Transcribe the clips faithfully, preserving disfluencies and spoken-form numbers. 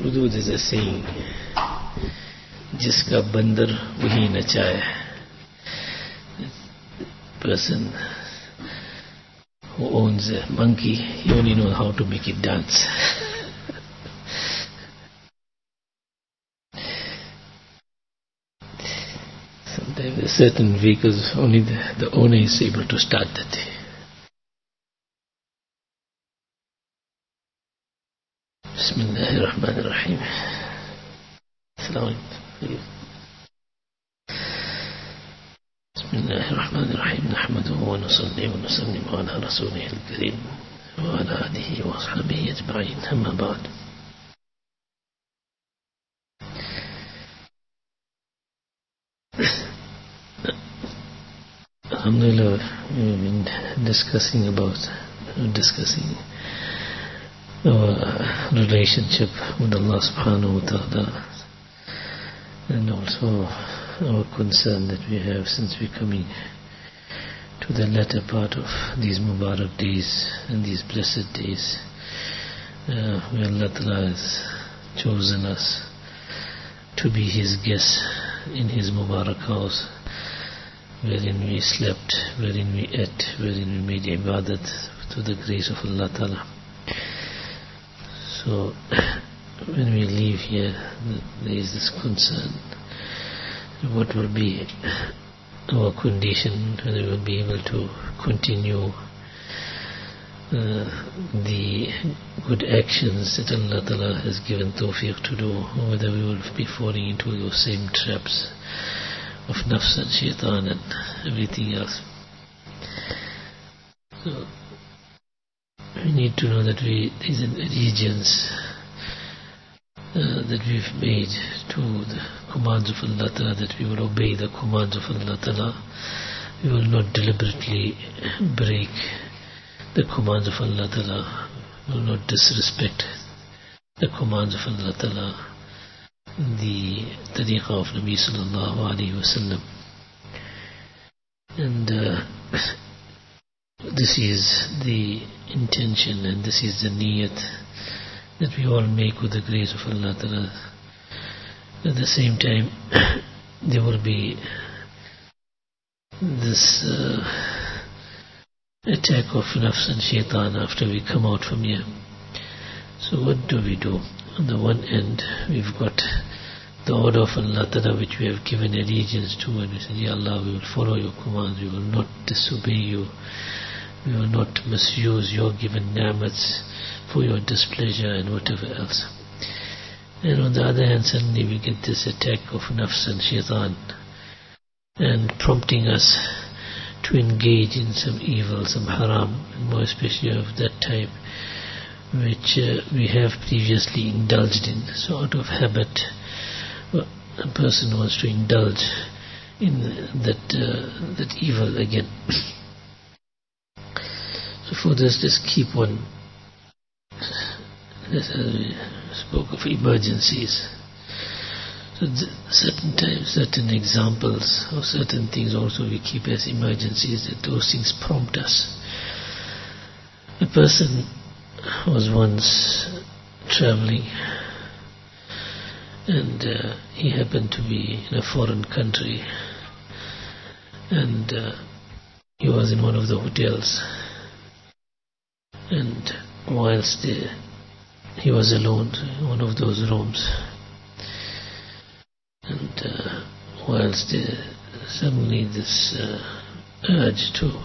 Urdu there's a saying, jiska bandar wahi nachaya. Person who owns a monkey, he only knows how to make it dance. Sometimes there are certain vehicles, only the, the owner is able to start that. Bismillahirrahmanirrahim. Assalamu alaikum. Bismillahirrahmanirrahim. Nahmaduhu wa nusalli wa nusallimu ala rasulih al-kareem wa ala alihi wa ashabihi ajma'in. Amma ba'd. Alhamdulillah, we've been discussing about discussing our relationship with Allah subhanahu wa ta'ala, and also our concern that we have since we're coming to the latter part of these Mubarak days and these blessed days, uh, where Allah ta'ala has chosen us to be His guests in His Mubarak house, wherein we slept, wherein we ate, wherein we made ibadat to the grace of Allah ta'ala. So when we leave here, there is this concern, what will be our condition, whether we will be able to continue uh, the good actions that Allah ta'ala has given tawfiq to do, or whether we will be falling into those same traps of nafs and shaitan and everything else. So we need to know that we, these allegiance uh, that we've made to the commands of Allah Ta'ala, that we will obey the commands of Allah Ta'ala. We will not deliberately break the commands of Allah Ta'ala. We will not disrespect the commands of Allah Ta'ala, the tariqah of Nabi Sallallahu Alaihi Wasallam. And uh, this is the intention and this is the niyat that we all make with the grace of Allah Ta'ala. At the same time, there will be this uh, attack of nafs and shaitan after we come out from here. So what do we do? On the one end, we've got the order of Allah Ta'ala which we have given allegiance to, and we say, Ya Allah, we will follow your commands, we will not disobey you, we will not misuse your given ni'mats for your displeasure and whatever else. And on the other hand, suddenly we get this attack of nafs and shaitan, and prompting us to engage in some evil, some haram, and more especially of that type which uh, we have previously indulged in. So out of habit, well, a person wants to indulge in that uh, that evil again. So for this, just keep one. As we spoke of emergencies. So certain times, certain examples of certain things also we keep as emergencies, that those things prompt us. A person was once traveling, and uh, he happened to be in a foreign country, and uh, he was in one of the hotels, and whilst there, he was alone in one of those rooms, and uh, whilst there, suddenly this uh, urge to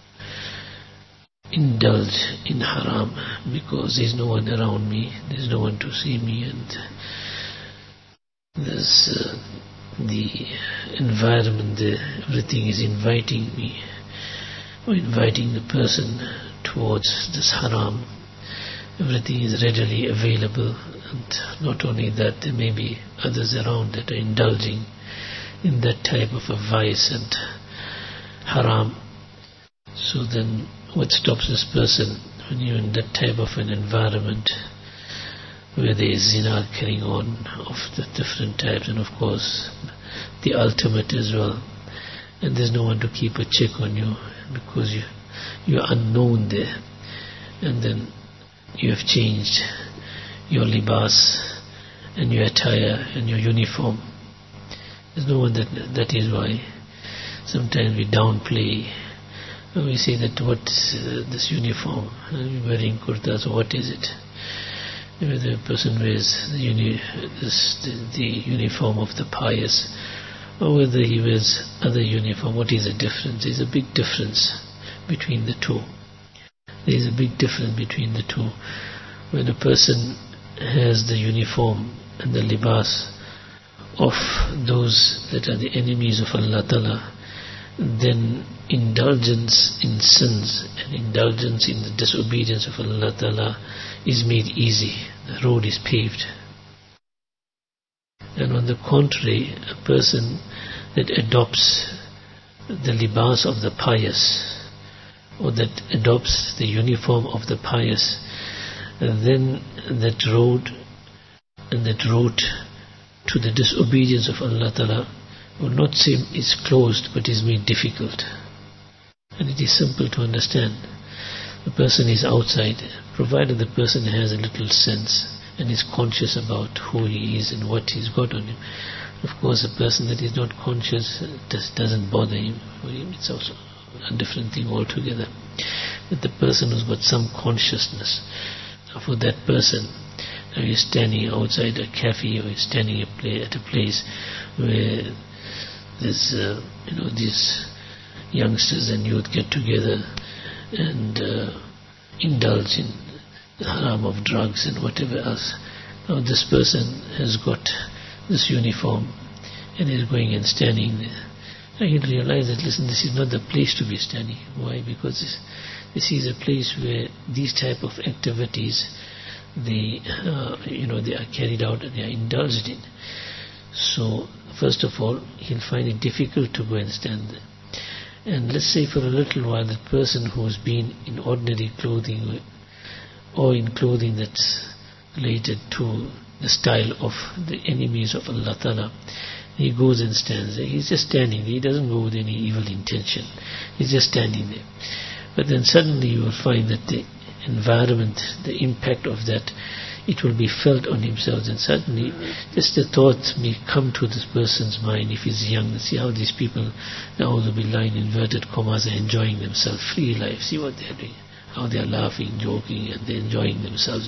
indulge in haram, because there's no one around me, there's no one to see me, and there's uh, the environment there, everything is inviting me, or inviting the person towards this haram. Everything is readily available, and not only that, there may be others around that are indulging in that type of a vice and haram. So then what stops this person when you're in that type of an environment where there is zina carrying on of the different types, and of course the ultimate as well, and there's no one to keep a check on you because you you're unknown there, and then you have changed your libas, and your attire and your uniform. There's no one that that is why sometimes we downplay. We say that what's uh, this uniform? Uh, you're wearing kurtas, or what is it? Maybe the person wears the, uni this, the, the uniform of the pious, or whether he wears other uniform. What is the difference? There's a big difference between the two. There's a big difference between the two. When a person has the uniform and the libas of those that are the enemies of Allah Ta'ala, then indulgence in sins and indulgence in the disobedience of Allah Ta'ala is made easy. The road is paved. And on the contrary, a person that adopts the libas of the pious, or that adopts the uniform of the pious, then that road and that route to the disobedience of Allah Ta'ala will not seem is closed, but is made difficult. And it is simple to understand. The person is outside, provided the person has a little sense and is conscious about who he is and what he's got on him. Of course, a person that is not conscious just doesn't bother him. For him, it's also a different thing altogether. But the person who's got some consciousness, for that person, now he's standing outside a cafe, or he's standing a play, at a place where there's, uh, you know, these youngsters and youth get together and uh, indulge in the haram of drugs and whatever else. Now this person has got this uniform and is going and standing there. Now he'll realize that, listen, this is not the place to be standing. Why? Because this, this is a place where these type of activities, they, uh, you know, they are carried out and they are indulged in. So, first of all, he'll find it difficult to go and stand there. And let's say for a little while, that person who's been in ordinary clothing, or in clothing that's related to the style of the enemies of Allah Ta'ala, he goes and stands there. He's just standing there. He doesn't go with any evil intention. He's just standing there. But then suddenly you will find that the environment, the impact of that, it will be felt on himself, and suddenly just the thought may come to this person's mind, if he's young, see how these people, now they'll be lying in inverted commas, are enjoying themselves, free life, see what they're doing, how they're laughing, joking, and they're enjoying themselves.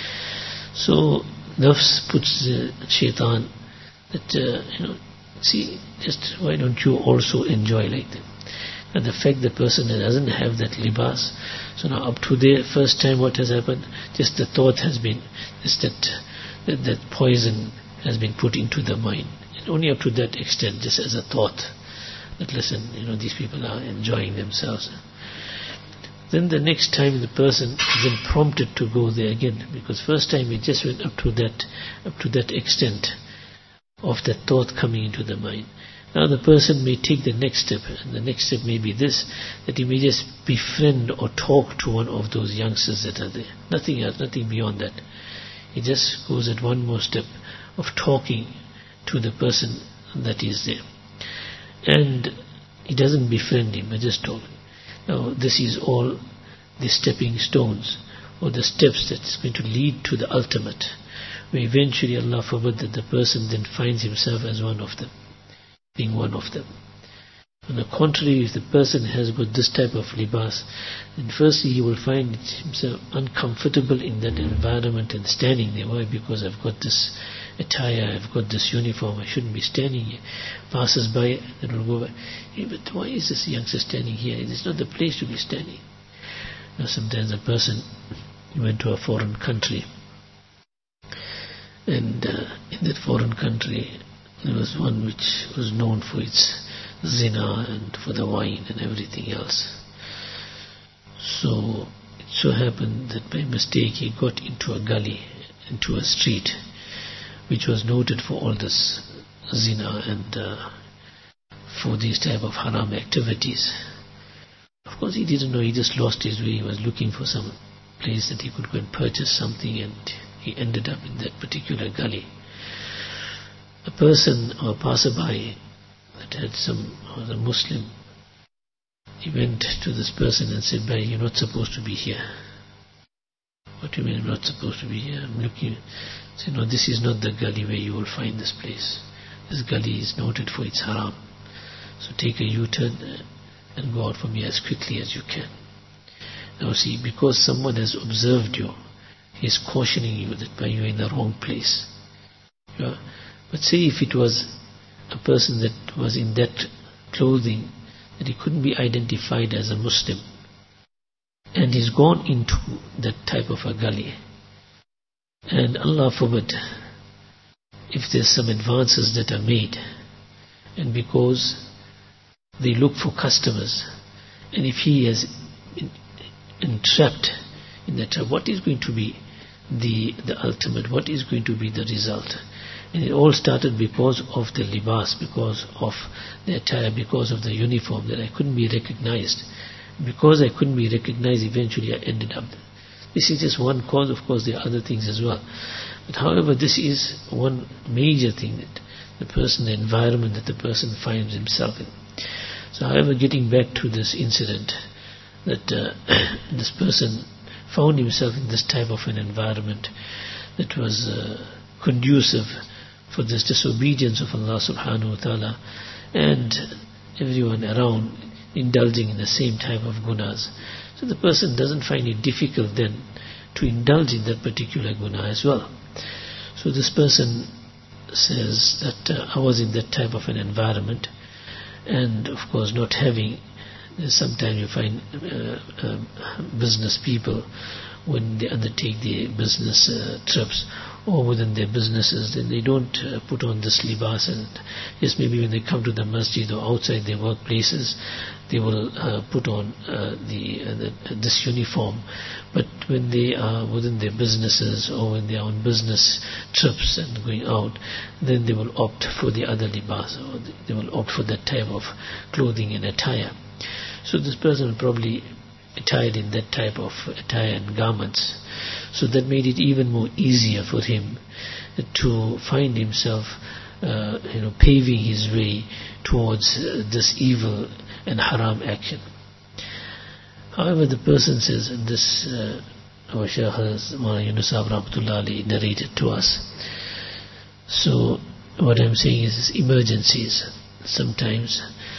So nafs puts the shaitan that, uh, you know, see, just why don't you also enjoy like them? And the fact the person doesn't have that libas, so now up to the first time what has happened, just the thought has been, just that, that, that poison has been put into the mind. And only up to that extent, just as a thought, that listen, you know, these people are enjoying themselves. Then the next time the person is then prompted to go there again, because first time it just went up to that, up to that extent of that thought coming into the mind. Now the person may take the next step, and the next step may be this, that he may just befriend or talk to one of those youngsters that are there. Nothing else, nothing beyond that. He just goes at one more step of talking to the person that is there. And he doesn't befriend him, but just talking. Now this is all the stepping stones, or the steps that's going to lead to the ultimate, where eventually, Allah forbid, that the person then finds himself as one of them, being one of them. On the contrary, if the person has got this type of libas, then firstly he will find himself uncomfortable in that environment and standing there. Why? Because I've got this attire, I've got this uniform, I shouldn't be standing here. Passes by, then will go by, hey, but why is this youngster standing here? It's not the place to be standing. Now sometimes a person went to a foreign country, and uh, in that foreign country there was one which was known for its zina and for the wine and everything else. So it so happened that by mistake he got into a gully, into a street which was noted for all this zina and uh, for these type of haram activities. Of course he didn't know, he just lost his way. He was looking for some place that he could go and purchase something, and he ended up in that particular gully. A person or a passerby that had some, was a Muslim, he went to this person and said, "Bhai, you're not supposed to be here." What do you mean I'm not supposed to be here? I'm looking. Say, no, this is not the gully where you will find this place. This gully is noted for its haram. So take a U-turn and go out from here as quickly as you can. Now see, because someone has observed you, he is cautioning you that by you are in the wrong place. Yeah? But say if it was a person that was in that clothing, that he couldn't be identified as a Muslim, and he's gone into that type of a gully, and Allah forbid, if there's some advances that are made, and because they look for customers, and if he is entrapped in that, what is going to be the the ultimate, what is going to be the result? And it all started because of the libas, because of the attire, because of the uniform, that I couldn't be recognized. Because I couldn't be recognized, eventually I ended up. This is just one cause. Of course there are other things as well, but however, this is one major thing, that the person, the environment that the person finds himself in. So however, getting back to this incident, that uh, this person found himself in this type of an environment that was uh, conducive for this disobedience of Allah subhanahu wa ta'ala, and everyone around indulging in the same type of gunas. So the person doesn't find it difficult then to indulge in that particular guna as well. So this person says that uh, I was in that type of an environment, and of course not having, sometimes you find uh, uh, business people, when they undertake their business uh, trips or within their businesses, then they don't uh, put on this libas, and just maybe when they come to the masjid or outside their workplaces, they will uh, put on uh, the, uh, the uh, this uniform. But when they are within their businesses or when they are on business trips and going out, then they will opt for the other libas, or they will opt for that type of clothing and attire. So this person will probably attired in that type of attire and garments. So that made it even more easier for him to find himself uh, you know, paving his way towards uh, this evil and haram action. However, the person says, and this uh, our Shaykh Maulana Yunus Sahib Rahmatullah Alayhi narrated to us. So what I'm saying is emergencies. Sometimes,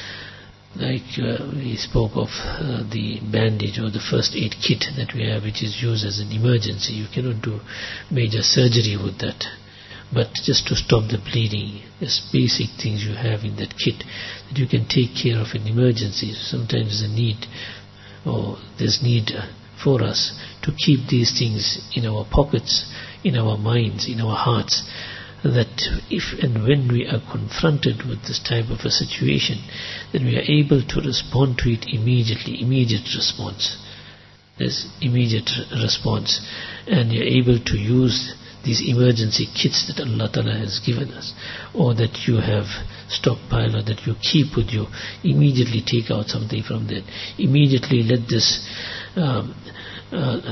like uh, we spoke of uh, the bandage or the first aid kit that we have, which is used as an emergency. You cannot do major surgery with that, but just to stop the bleeding, just basic things you have in that kit that you can take care of in emergency. Sometimes there's a need, or there's need for us to keep these things in our pockets, in our minds, in our hearts, that if and when we are confronted with this type of a situation, then we are able to respond to it immediately, immediate response. There's immediate response, and you're able to use these emergency kits that Allah Ta'ala has given us, or that you have stockpiled, or that you keep with you. Immediately take out something from that. Immediately let this um, uh,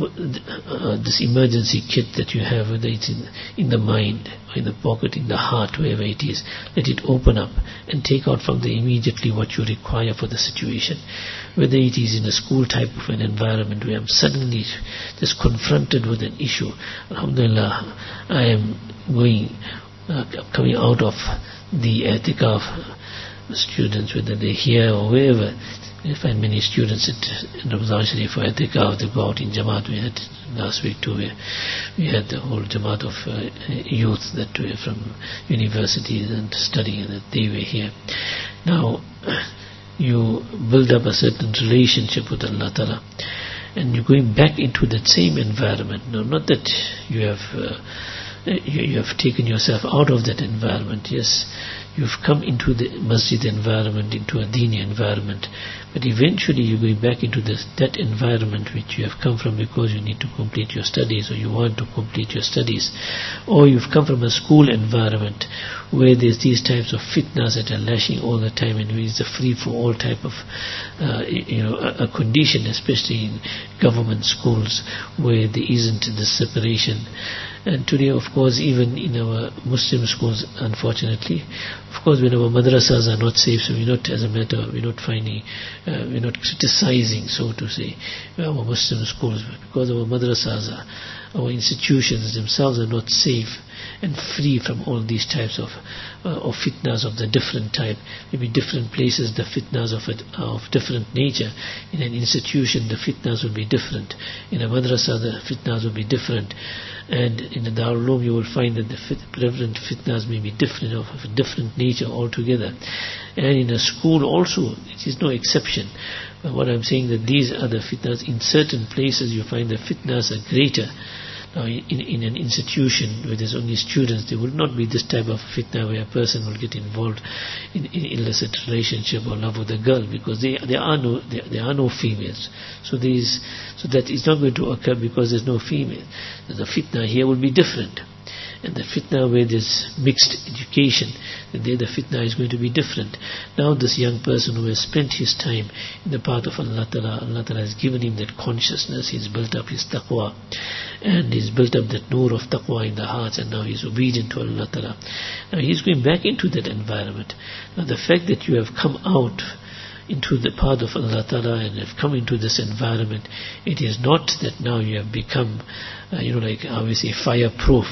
uh, this emergency kit that you have, whether it's in, in the mind, or in the pocket, in the heart, wherever it is, let it open up and take out from there immediately what you require for the situation. Whether it is in a school type of an environment where I'm suddenly just confronted with an issue, alhamdulillah, I am going, uh, coming out of the i'tikaf, students, whether they're here or wherever. I find many students at Ramazan Sharif for i'tikaf, they go out in Jamaat. We had last week too, we had the whole Jamaat of uh, youth that were from universities and studying, and that they were here. Now, you build up a certain relationship with Allah Ta'ala, and you're going back into that same environment. Now, not that you have uh, you, you have taken yourself out of that environment. Yes, you've come into the masjid environment, into a dini environment, but eventually you're going back into this, that environment which you have come from because you need to complete your studies, or you want to complete your studies, or you've come from a school environment where there's these types of fitnas that are lashing all the time, and it's a free for all type of uh, you know a, a condition, especially in government schools where there isn't this separation. And today, of course, even in our Muslim schools, unfortunately, of course, when our madrasas are not safe, so we're not, as a matter, we're not finding, uh, we're not criticizing, so to say, our Muslim schools, because our madrasas are, our institutions themselves are not safe and free from all these types of uh, of fitnas of the different type. Maybe different places, the fitnas of it are of different nature. In an institution, the fitnas will be different. In a madrasa, the fitnas will be different. And in the Darul Uloom, you will find that the fit, prevalent fitnas may be different, of a different nature altogether. And in a school also, it is no exception. But what I'm saying, that these are the fitnas. In certain places, you find the fitnas are greater. Now, in, in an institution where there's only students, there will not be this type of fitna where a person will get involved in, in illicit relationship or love with a girl, because they, there are no there, there are no females. So there is, so that is not going to occur because there's no female. The fitna here will be different. And the fitna where there's mixed education, then there the fitna is going to be different. Now this young person who has spent his time in the path of Allah Ta'ala, Allah Ta'ala has given him that consciousness, he's built up his taqwa, and he's built up that nur of taqwa in the hearts, and now he's obedient to Allah Ta'ala. Now he's going back into that environment. Now the fact that you have come out into the path of Allah Ta'ala and have come into this environment, it is not that now you have become, uh, you know, like how we say, fireproof.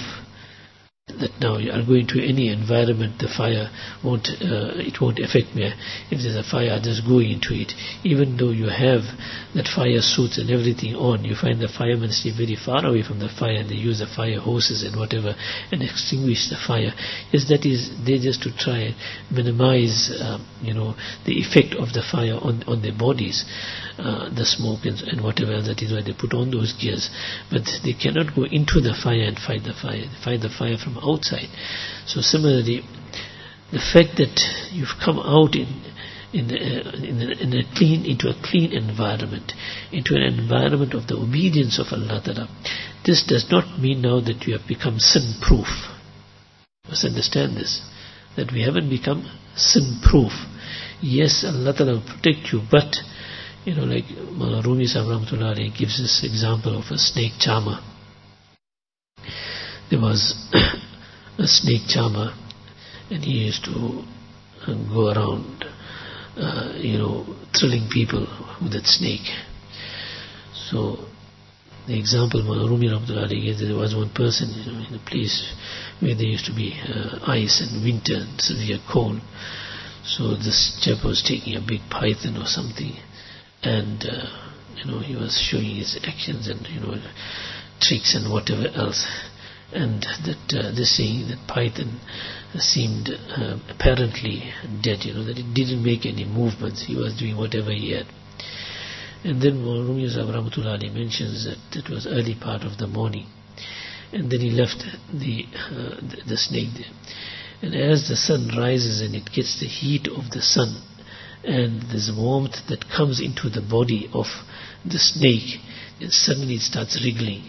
That now you are going to any environment, the fire won't, uh, it won't affect me. If there's a fire, I just go into it. Even though you have that fire suits and everything on, you find the firemen stay very far away from the fire, and they use the fire hoses and whatever and extinguish the fire. Yes, that is, they just to try and minimize, um, you know, the effect of the fire on, on their bodies. Uh, the smoke and, and whatever else, that is why they put on those gears. But they cannot go into the fire and fight the fire. They fight the fire from outside. So similarly, the fact that you've come out in in, uh, in, a, in a clean, into a clean environment, into an environment of the obedience of Allah Ta'ala, this does not mean now that you have become sin-proof. You must understand this, that we haven't become sin-proof. Yes, Allah Ta'ala will protect you, but you know, like Mawlana Rumi Sahib Rahmatullah Alayhi gives this example of a snake charmer. There was a snake charmer, and he used to uh, go around, uh, you know, thrilling people with that snake. So, the example Mawlana Rumi Rahmatullah Alayhi gives, there was one person, you know, in a place where there used to be uh, ice and winter and severe cold. So this chap was taking a big python or something, and uh, you know, he was showing his actions and, you know, tricks and whatever else, and that uh, this saying that python seemed uh, apparently dead, you know, that it didn't make any movements, he was doing whatever he had. And then Rumi Sahib Rahmatullah Alayhi mentions that it was early part of the morning, and then he left the, uh, the, the snake there, and as the sun rises and it gets the heat of the sun and this warmth that comes into the body of the snake, then suddenly it starts wriggling,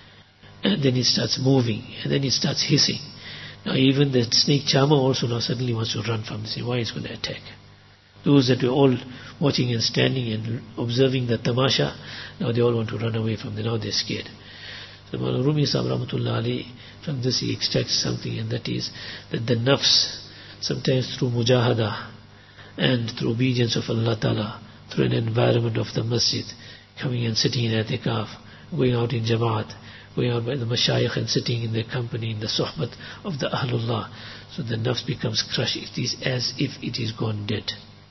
and then it starts moving, and then it starts hissing. Now even the snake charmer also now suddenly wants to run from this. Why it's going to attack? Those that were all watching and standing and observing the tamasha, now they all want to run away from them. Now they're scared. So Mawlana Rumi Sahib Rahmatullah Alayhi, from this he extracts something, and that is that the nafs, sometimes through mujahada and through obedience of Allah Ta'ala, through an environment of the masjid, coming and sitting in i'tikaf, going out in jamaat, going out by the mashayikh and sitting in their company, in the sohbat of the ahlullah, so the nafs becomes crushed. It is as if it is gone dead.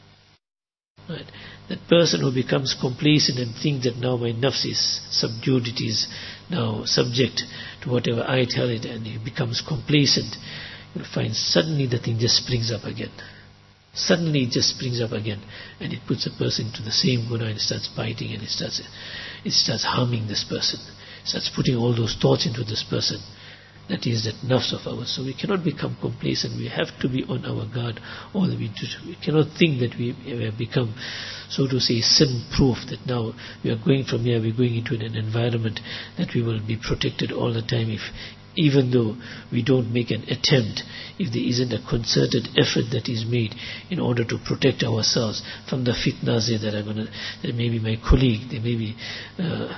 Right? That person who becomes complacent and thinks that now my nafs is subdued, it is now subject to whatever I tell it, and he becomes complacent, you'll find suddenly the thing just springs up again. Suddenly it just springs up again, and it puts a person into the same guna, and it starts biting, and it starts, it starts harming this person. It starts putting all those thoughts into this person. That is that nafs of ours. So we cannot become complacent. We have to be on our guard all the way. We cannot think that we have become, so to say, sin-proof, that now we are going from here, we're going into an environment that we will be protected all the time. If even though we don't make an attempt, if there isn't a concerted effort that is made in order to protect ourselves from the fitnas that are going to, that maybe my colleague, they may be uh,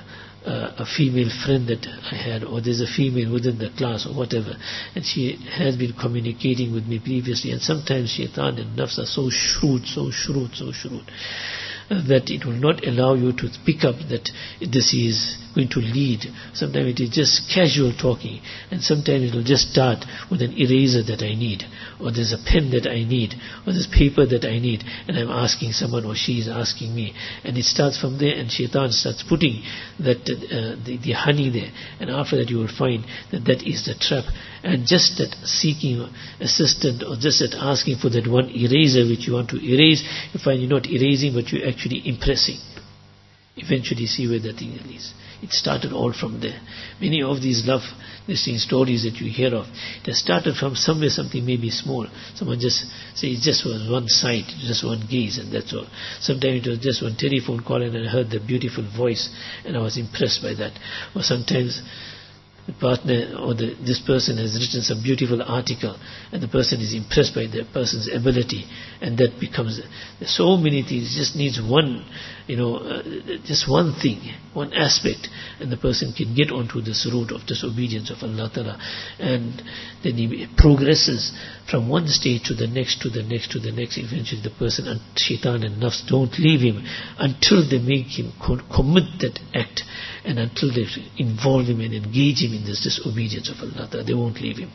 uh, a female friend that I had, or there's a female within the class or whatever, and she has been communicating with me previously, and sometimes shaitan and nafs are so shrewd, so shrewd, so shrewd, uh, that it will not allow you to pick up that this is going to lead. Sometimes it is just casual talking, and sometimes it will just start with an eraser that I need, or there's a pen that I need, or there's paper that I need, and I'm asking someone, or she is asking me, and it starts from there, and shaitan starts putting that uh, the, the honey there, and after that you will find that that is the trap. And just that seeking assistance, or just that asking for that one eraser which you want to erase, you find you're not erasing, but you're actually impressing. Eventually see where the thing is. It started all from there. Many of these love listing stories that you hear of, it has started from somewhere, something maybe small. Someone just say it just was one sight, just one gaze, and that's all. Sometimes it was just one telephone call and I heard the beautiful voice and I was impressed by that. Or sometimes the partner or the, this person has written some beautiful article and the person is impressed by the person's ability, and that becomes, there's so many things. It just needs one, you know, uh, just one thing, one aspect, and the person can get onto this route of disobedience of Allah Ta'ala, and then he progresses from one stage to the next, to the next, to the next. Eventually the person, and shaitan and nafs don't leave him until they make him commit that act, and until they involve him and engage him in this disobedience of Allah Ta'ala. They won't leave him.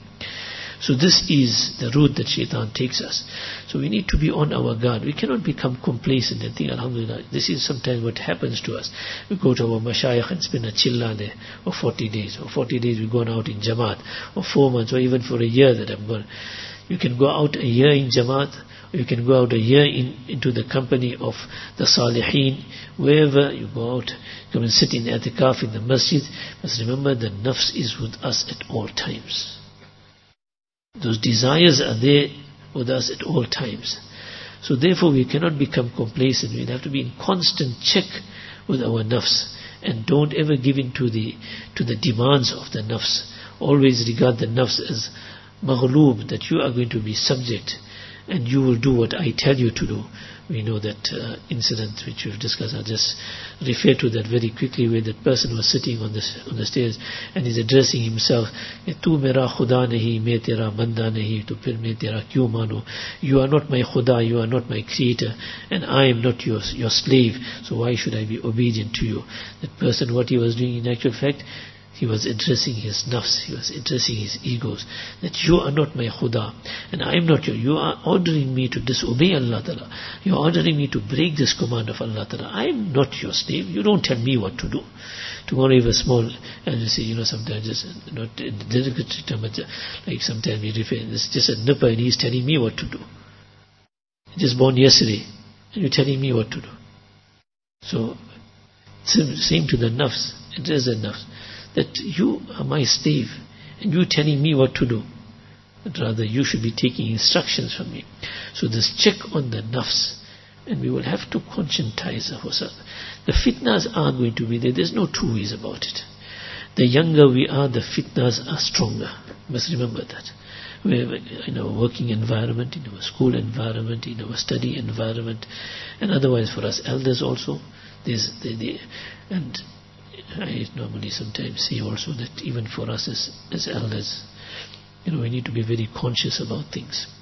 So this is the route that shaitan takes us. So we need to be on our guard. We cannot become complacent and think, alhamdulillah, this is sometimes what happens to us. We go to our mashayikh and spend a chilla there, or forty days, or forty days we've gone out in Jamaat, or four months, or even for a year that I'm gone. You can go out a year in Jamaat, or you can go out a year in, into the company of the Salihin. Wherever you go out, come and sit in i'tikaf in the masjid. But remember, the nafs is with us at all times. Those desires are there with us at all times. So therefore we cannot become complacent. We have to be in constant check with our nafs, and don't ever give in to the, to the demands of the nafs. Always regard the nafs as maghloob, that you are going to be subject and you will do what I tell you to do. We know that uh, incident which we've discussed. I'll just refer to that very quickly, where that person was sitting on the, on the stairs and is addressing himself, Tu mera khuda nahi, main tera banda nahi, to phir main tera kyun manu? You are not my khuda, you are not my creator, and I am not your, your slave, so why should I be obedient to you? That person, what he was doing in actual fact, he was addressing his nafs, he was addressing his egos, that you are not my khuda, and I am not your, you are ordering me to disobey Allah Ta'ala, you are ordering me to break this command of Allah Ta'ala. I am not your slave, you don't tell me what to do. Tomorrow you have a small, and you say, you know, sometimes just, not in the derogatory term, but like sometimes we refer, it's just a nipper and he's telling me what to do. He just born yesterday, and you're telling me what to do. So, same to the nafs, it is a nafs, that you are my slave and you telling me what to do, but rather you should be taking instructions from me. So this check on the nafs, and we will have to conscientize ourselves. The fitnas are going to be there, there's no two ways about it. The younger we are, the fitnas are stronger. You must remember that. We're in our working environment, in our school environment, in our study environment, and otherwise for us elders also, there's the, the and I normally sometimes see also that even for us as, as elders, you know, we need to be very conscious about things.